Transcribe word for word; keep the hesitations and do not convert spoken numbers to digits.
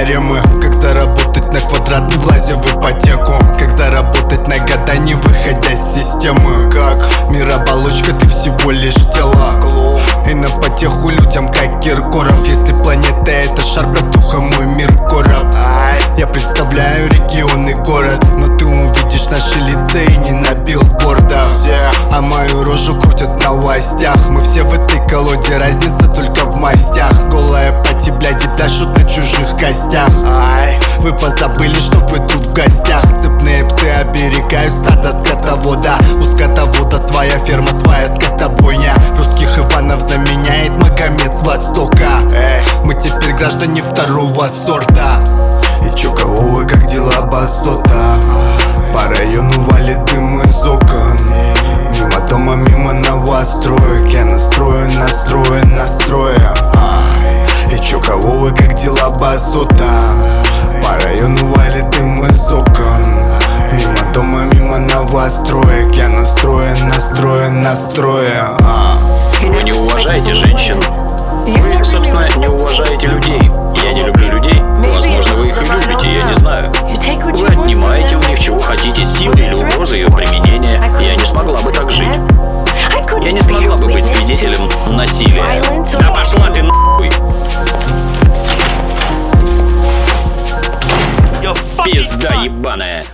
теоремы. Как заработать на квадрат, не влазя в ипотеку. Как заработать на года, не выходя из системы. Как мир-оболочка, ты всего лишь тело. И на потеху людям, как Киркоров. Если планета это шар, братуха, мой мир короб. Я представляю регион и город, но ты увидишь наши лица и не на билбордах. А мою рожу крутят в новостях. Мы все в этой колоде, разница только в мастях. Голая пати, бляди, пляшут на чужих костях. Вы позабыли, что вы тут в гостях. Цепные псы оберегают стадо скотовода. У скотовода своя ферма, своя скотобойня. Русских Иванов заменяет Магомед с востока. Мы теперь граждане второго сорта. И чё, кого вы, как дела, басота? По району валит дым из окон. Мимо дома, мимо новостроек. Я настроен, настроен, настроен. И чё, кого вы, как дела, басота? По району валит дым из окон. Мимо дома, мимо новостроек. Я настроен, настроен, настроен. Вы не уважаете женщин. Вы, собственно, не уважаете людей. Я не люблю людей. Возможно, вы их и любите, я не знаю. Вы отнимаете у них чего хотите, силы или угрозы ее применения. Я не смогла бы так жить. Я не смогла бы быть свидетелем насилия. Да пошла ты нахуй! Пизда ебаная!